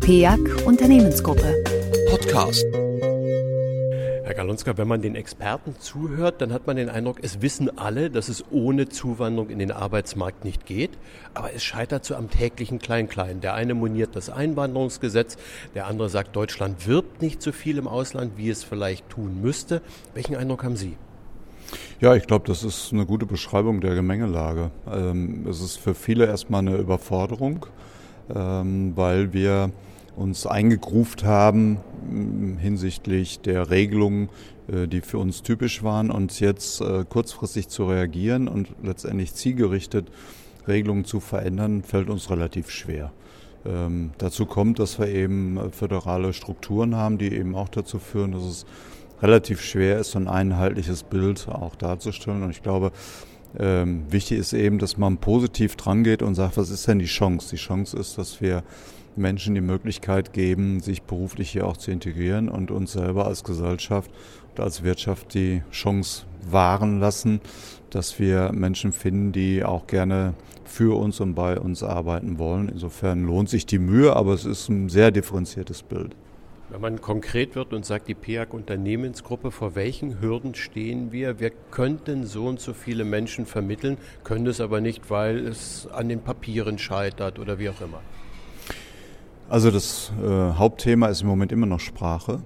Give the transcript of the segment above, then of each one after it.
PEAC Unternehmensgruppe. Podcast. Herr Galonska, wenn man den Experten zuhört, dann hat man den Eindruck, es wissen alle, dass es ohne Zuwanderung in den Arbeitsmarkt nicht geht. Aber es scheitert so am täglichen Klein-Klein. Der eine moniert das Einwanderungsgesetz, der andere sagt, Deutschland wirbt nicht so viel im Ausland, wie es vielleicht tun müsste. Welchen Eindruck haben Sie? Ja, ich glaube, das ist eine gute Beschreibung der Gemengelage. Es ist für viele erstmal eine Überforderung, weil wir uns eingegruft haben hinsichtlich der Regelungen, die für uns typisch waren, und jetzt kurzfristig zu reagieren und letztendlich zielgerichtet Regelungen zu verändern, fällt uns relativ schwer. Dazu kommt, dass wir eben föderale Strukturen haben, die eben auch dazu führen, dass es relativ schwer ist, so ein einheitliches Bild auch darzustellen. Und ich glaube, wichtig ist eben, dass man positiv dran geht und sagt, was ist denn die Chance? Die Chance ist, dass wir Menschen die Möglichkeit geben, sich beruflich hier auch zu integrieren und uns selber als Gesellschaft und als Wirtschaft die Chance wahren lassen, dass wir Menschen finden, die auch gerne für uns und bei uns arbeiten wollen. Insofern lohnt sich die Mühe, aber es ist ein sehr differenziertes Bild. Wenn man konkret wird und sagt, die PEAC Unternehmensgruppe, vor welchen Hürden stehen wir? Wir könnten so und so viele Menschen vermitteln, können es aber nicht, weil es an den Papieren scheitert oder wie auch immer. Also das Hauptthema ist im Moment immer noch Sprache.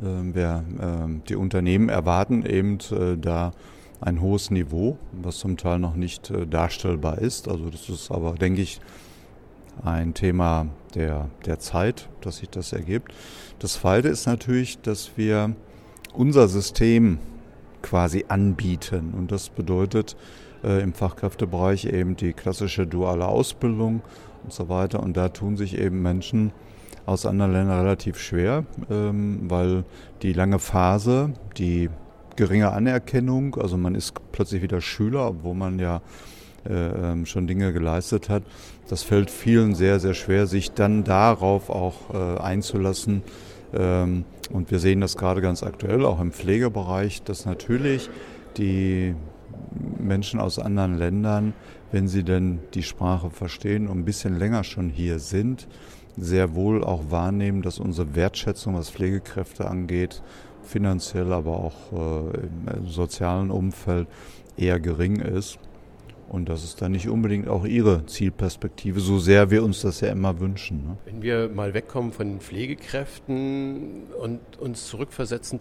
Die Unternehmen erwarten eben da ein hohes Niveau, was zum Teil noch nicht darstellbar ist. Also das ist aber, denke ich, ein Thema der Zeit, dass sich das ergibt. Das Zweite ist natürlich, dass wir unser System quasi anbieten. Und das bedeutet im Fachkräftebereich eben die klassische duale Ausbildung und so weiter. Und da tun sich eben Menschen aus anderen Ländern relativ schwer, weil die lange Phase, die geringe Anerkennung, also man ist plötzlich wieder Schüler, obwohl man ja schon Dinge geleistet hat. Das fällt vielen sehr, sehr schwer, sich dann darauf auch einzulassen. Und wir sehen das gerade ganz aktuell, auch im Pflegebereich, dass natürlich die Menschen aus anderen Ländern, wenn sie denn die Sprache verstehen und ein bisschen länger schon hier sind, sehr wohl auch wahrnehmen, dass unsere Wertschätzung, was Pflegekräfte angeht, finanziell, aber auch im sozialen Umfeld eher gering ist. Und das ist dann nicht unbedingt auch ihre Zielperspektive, so sehr wir uns das ja immer wünschen. Ne? Wenn wir mal wegkommen von den Pflegekräften und uns zurückversetzen,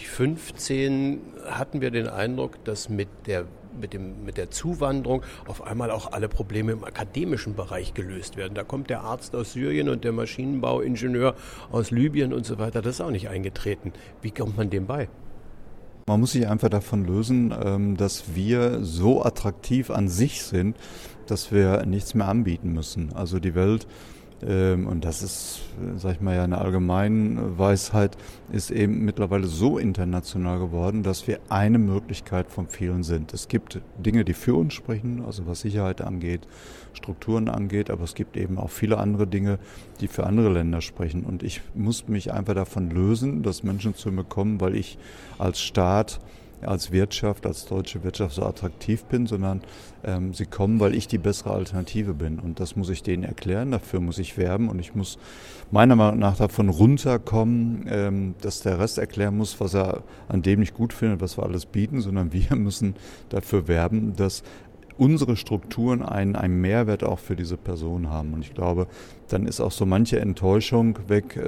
2015 hatten wir den Eindruck, dass mit der Zuwanderung auf einmal auch alle Probleme im akademischen Bereich gelöst werden. Da kommt der Arzt aus Syrien und der Maschinenbauingenieur aus Libyen und so weiter. Das ist auch nicht eingetreten. Wie kommt man dem bei? Man muss sich einfach davon lösen, dass wir so attraktiv an sich sind, dass wir nichts mehr anbieten müssen. Also die Welt, und das ist, sag ich mal, ja eine Allgemeinweisheit, ist eben mittlerweile so international geworden, dass wir eine Möglichkeit von vielen sind. Es gibt Dinge, die für uns sprechen, also was Sicherheit angeht, Strukturen angeht, aber es gibt eben auch viele andere Dinge, die für andere Länder sprechen. Und ich muss mich einfach davon lösen, dass Menschen zu mir kommen, weil ich als Staat, als Wirtschaft, als deutsche Wirtschaft so attraktiv bin, sondern sie kommen, weil ich die bessere Alternative bin. Und das muss ich denen erklären, dafür muss ich werben und ich muss meiner Meinung nach davon runterkommen, dass der Rest erklären muss, was er an dem nicht gut findet, was wir alles bieten, sondern wir müssen dafür werben, dass unsere Strukturen einen Mehrwert auch für diese Person haben. Und ich glaube, dann ist auch so manche Enttäuschung weg.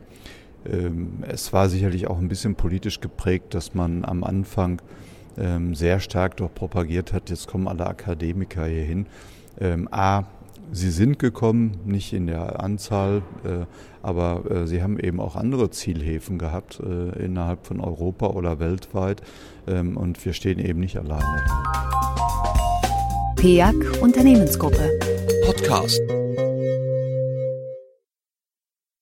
Es war sicherlich auch ein bisschen politisch geprägt, dass man am Anfang sehr stark doch propagiert hat, jetzt kommen alle Akademiker hier hin. Sie sind gekommen, nicht in der Anzahl, aber sie haben eben auch andere Zielhäfen gehabt innerhalb von Europa oder weltweit und wir stehen eben nicht alleine. PEAC Unternehmensgruppe. Podcast.